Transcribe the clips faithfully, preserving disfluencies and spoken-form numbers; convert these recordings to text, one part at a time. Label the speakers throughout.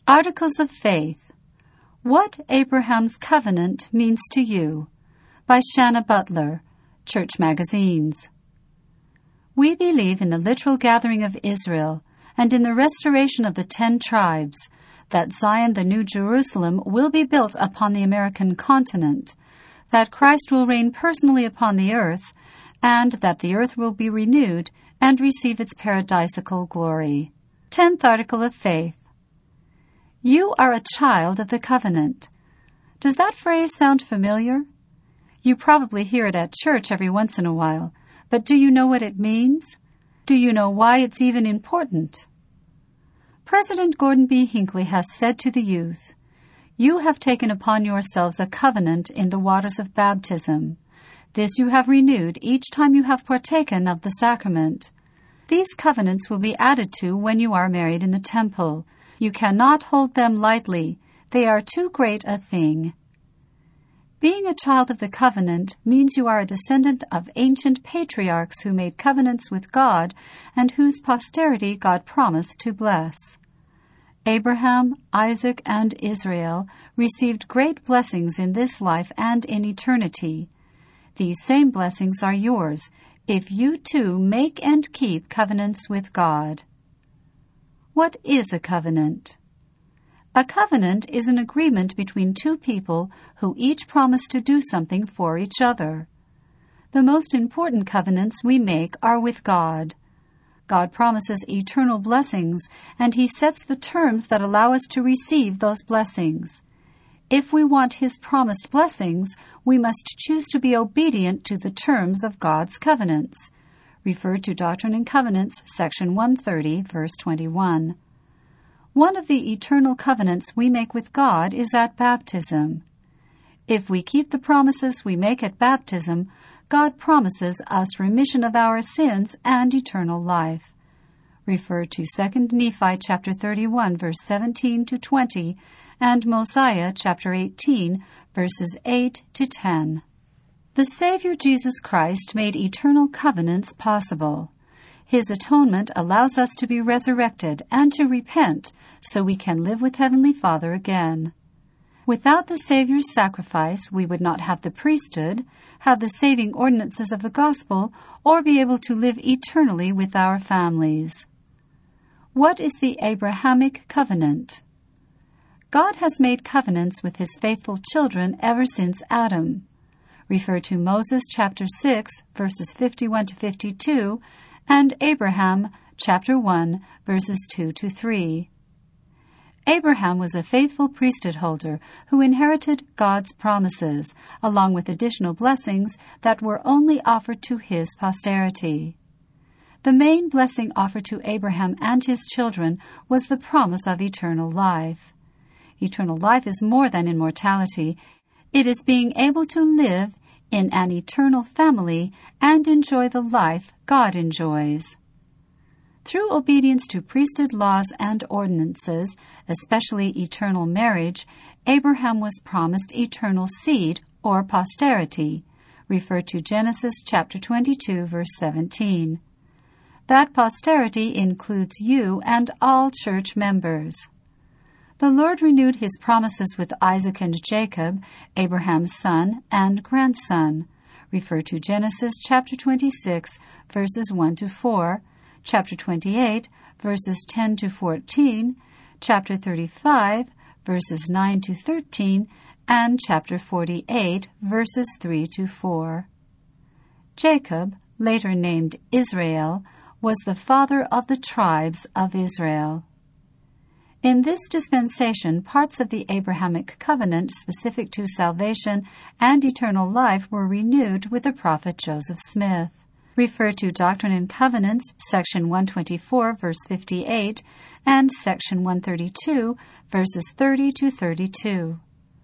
Speaker 1: Articles of Faith. What Abraham's Covenant Means to You, by Shanna Butler, Church Magazines. We believe in the literal gathering of Israel and in the restoration of the ten tribes, that Zion, the New Jerusalem, will be built upon the American continent, that Christ will reign personally upon the earth, and that the earth will be renewed and receive its paradisical glory. Tenth Article of Faith. You are a child of the covenant. Does that phrase sound familiar? You probably hear it at church every once in a while, but do you know what it means? Do you know why it's even important? President Gordon B. Hinckley has said to the youth, "You have taken upon yourselves a covenant in the waters of baptism. This you have renewed each time you have partaken of the sacrament. These covenants will be added to when you are married in the temple. You cannot hold them lightly. They are too great a thing." Being a child of the covenant means you are a descendant of ancient patriarchs who made covenants with God and whose posterity God promised to bless. Abraham, Isaac, and Israel received great blessings in this life and in eternity. These same blessings are yours if you too make and keep covenants with God. What is a covenant? A covenant is an agreement between two people who each promise to do something for each other. The most important covenants we make are with God. God promises eternal blessings, and He sets the terms that allow us to receive those blessings. If we want His promised blessings, we must choose to be obedient to the terms of God's covenants. Refer to Doctrine and Covenants, section one thirty, verse twenty-one. One of the eternal covenants we make with God is at baptism. If we keep the promises we make at baptism, God promises us remission of our sins and eternal life. Refer to Second Nephi chapter thirty-one, verse seventeen to twenty, and Mosiah chapter eighteen, verses eight to ten. The Savior Jesus Christ made eternal covenants possible. His atonement allows us to be resurrected and to repent so we can live with Heavenly Father again. Without the Savior's sacrifice, we would not have the priesthood, have the saving ordinances of the gospel, or be able to live eternally with our families. What is the Abrahamic covenant? God has made covenants with His faithful children ever since Adam. Refer to Moses chapter six, verses fifty-one to fifty-two, and Abraham chapter one, verses two to three. Abraham was a faithful priesthood holder who inherited God's promises, along with additional blessings that were only offered to his posterity. The main blessing offered to Abraham and his children was the promise of eternal life. Eternal life is more than immortality. It is being able to live in an eternal family and enjoy the life God enjoys. Through obedience to priesthood laws and ordinances, especially eternal marriage, Abraham was promised eternal seed or posterity. Refer to Genesis chapter twenty-two, verse seventeen. That posterity includes you and all church members. The Lord renewed His promises with Isaac and Jacob, Abraham's son and grandson. Refer to Genesis chapter twenty-six, verses one to four, chapter twenty-eight, verses ten to fourteen, chapter thirty-five, verses nine to thirteen, and chapter forty-eight, verses three to four. Jacob, later named Israel, was the father of the tribes of Israel. In this dispensation, parts of the Abrahamic covenant specific to salvation and eternal life were renewed with the prophet Joseph Smith. Refer to Doctrine and Covenants, section one twenty-four, verse fifty-eight, and section one thirty-two, verses thirty to thirty-two.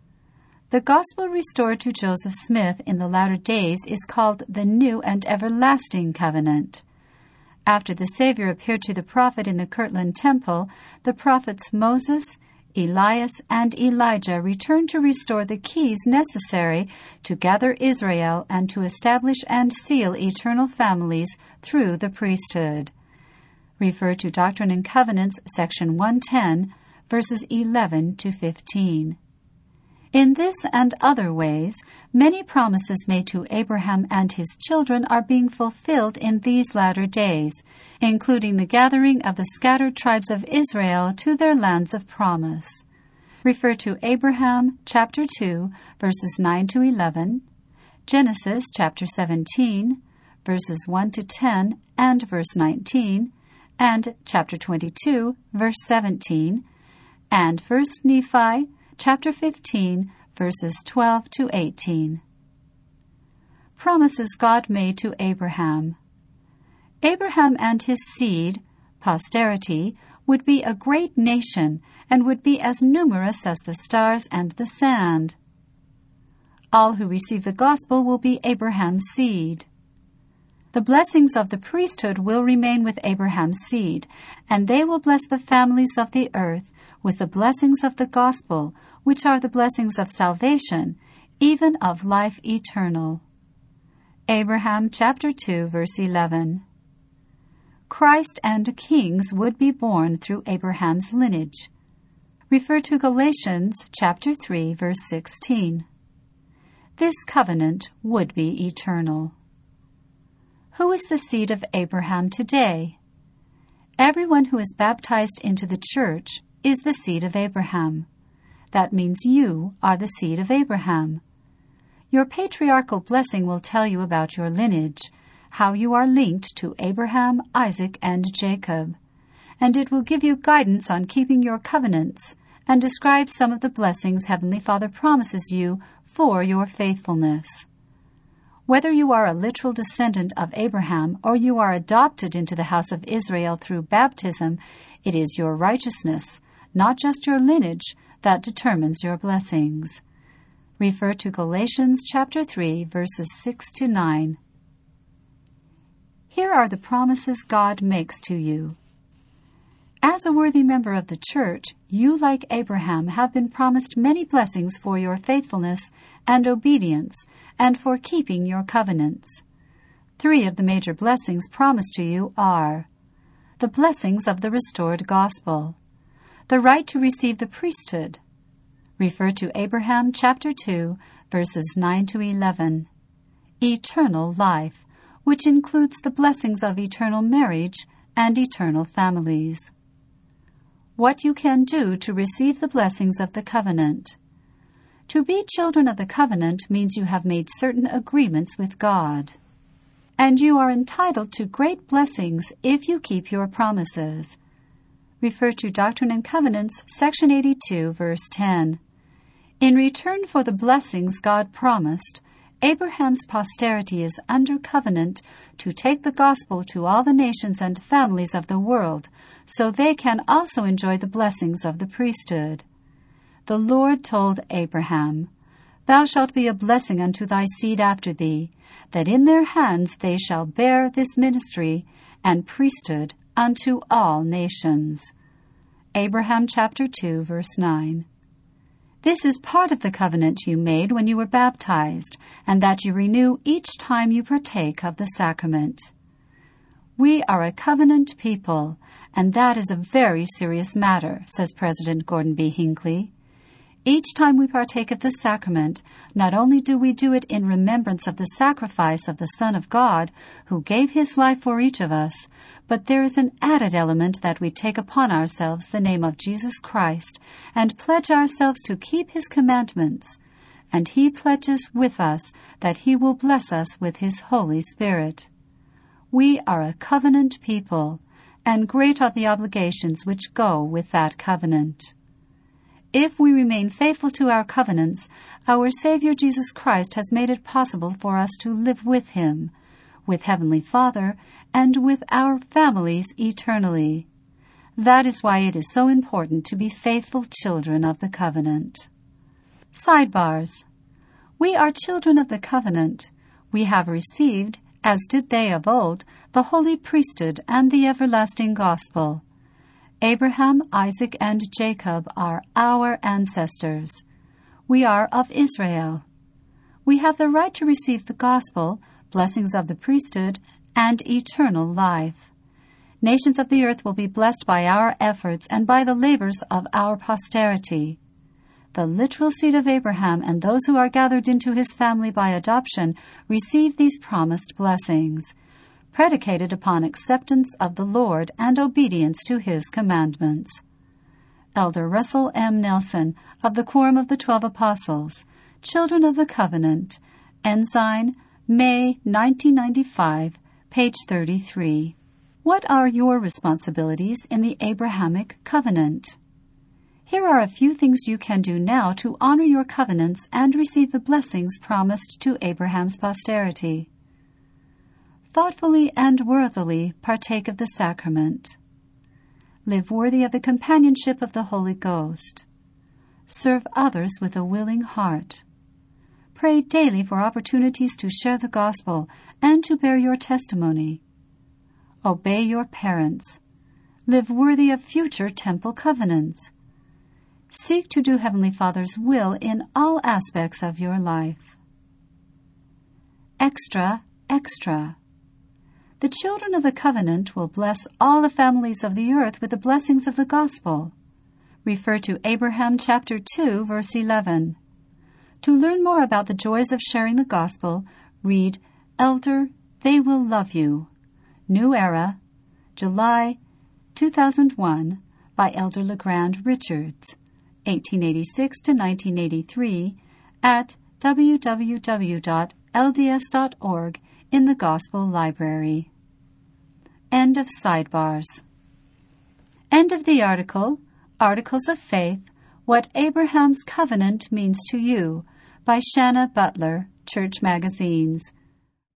Speaker 1: The gospel restored to Joseph Smith in the latter days is called the New and Everlasting Covenant. After the Savior appeared to the prophet in the Kirtland Temple, the prophets Moses, Elias, and Elijah returned to restore the keys necessary to gather Israel and to establish and seal eternal families through the priesthood. Refer to Doctrine and Covenants, section one ten, verses eleven to fifteen. In this and other ways, many promises made to Abraham and his children are being fulfilled in these latter days, including the gathering of the scattered tribes of Israel to their lands of promise. Refer to Abraham chapter two, verses nine to eleven, Genesis chapter seventeen, verses one to ten and verse nineteen, and chapter twenty-two, verse seventeen, and First Nephi chapter fifteen, verses twelve to eighteen. Promises God made to Abraham. Abraham and his seed, posterity, would be a great nation and would be as numerous as the stars and the sand. All who receive the gospel will be Abraham's seed. The blessings of the priesthood will remain with Abraham's seed, and they will bless the families of the earth with the blessings of the gospel, which are the blessings of salvation, even of life eternal. Abraham chapter two, verse eleven. Christ and kings would be born through Abraham's lineage. Refer to Galatians chapter three, verse sixteen. This covenant would be eternal. Who is the seed of Abraham today? Everyone who is baptized into the church is the seed of Abraham. That means you are the seed of Abraham. Your patriarchal blessing will tell you about your lineage, how you are linked to Abraham, Isaac, and Jacob, and it will give you guidance on keeping your covenants and describe some of the blessings Heavenly Father promises you for your faithfulness. Whether you are a literal descendant of Abraham or you are adopted into the house of Israel through baptism, it is your righteousness, not just your lineage, that determines your blessings. Refer to Galatians chapter three, verses six to nine. Here are the promises God makes to you. As a worthy member of the church, you, like Abraham, have been promised many blessings for your faithfulness and obedience and for keeping your covenants. Three of the major blessings promised to you are the blessings of the restored gospel, the right to receive the priesthood. Refer to Abraham chapter two, verses nine to eleven. Eternal life, which includes the blessings of eternal marriage and eternal families. What you can do to receive the blessings of the covenant. To be children of the covenant means you have made certain agreements with God, and you are entitled to great blessings if you keep your promises. Refer to Doctrine and Covenants, section eighty-two, verse ten. In return for the blessings God promised, Abraham's posterity is under covenant to take the gospel to all the nations and families of the world, so they can also enjoy the blessings of the priesthood. The Lord told Abraham, "Thou shalt be a blessing unto thy seed after thee, that in their hands they shall bear this ministry and priesthood unto all nations." Abraham chapter two, verse nine. This is part of the covenant you made when you were baptized, and that you renew each time you partake of the sacrament. We are a covenant people, and that is a very serious matter, says President Gordon B. Hinckley. Each time we partake of the sacrament, not only do we do it in remembrance of the sacrifice of the Son of God, who gave his life for each of us, but there is an added element that we take upon ourselves the name of Jesus Christ and pledge ourselves to keep his commandments, and he pledges with us that he will bless us with his Holy Spirit. We are a covenant people, and great are the obligations which go with that covenant. If we remain faithful to our covenants, our Savior Jesus Christ has made it possible for us to live with him, with Heavenly Father, and with our families eternally. That is why it is so important to be faithful children of the covenant. Sidebars. We are children of the covenant. We have received, as did they of old, the holy priesthood and the everlasting gospel. Abraham, Isaac, and Jacob are our ancestors. We are of Israel. We have the right to receive the gospel, blessings of the priesthood, and eternal life. Nations of the earth will be blessed by our efforts and by the labors of our posterity. The literal seed of Abraham and those who are gathered into his family by adoption receive these promised blessings, predicated upon acceptance of the Lord and obedience to his commandments. Elder Russell M. Nelson of the Quorum of the Twelve Apostles, Children of the Covenant, Ensign, May nineteen ninety-five, page thirty-three. What are your responsibilities in the Abrahamic covenant? Here are a few things you can do now to honor your covenants and receive the blessings promised to Abraham's posterity. Thoughtfully and worthily partake of the sacrament. Live worthy of the companionship of the Holy Ghost. Serve others with a willing heart. Pray daily for opportunities to share the gospel and to bear your testimony. Obey your parents. Live worthy of future temple covenants. Seek to do Heavenly Father's will in all aspects of your life. Extra, extra. The children of the covenant will bless all the families of the earth with the blessings of the gospel. Refer to Abraham chapter two, verse eleven. To learn more about the joys of sharing the gospel, read Elder, They Will Love You. New Era, July two thousand one, by Elder LeGrand Richards, eighteen eighty-six to nineteen eighty-three, at w w w dot l d s dot org in the Gospel Library. End of sidebars. End of the article, Articles of Faith, What Abraham's Covenant Means to You, by Shanna Butler, Church Magazines,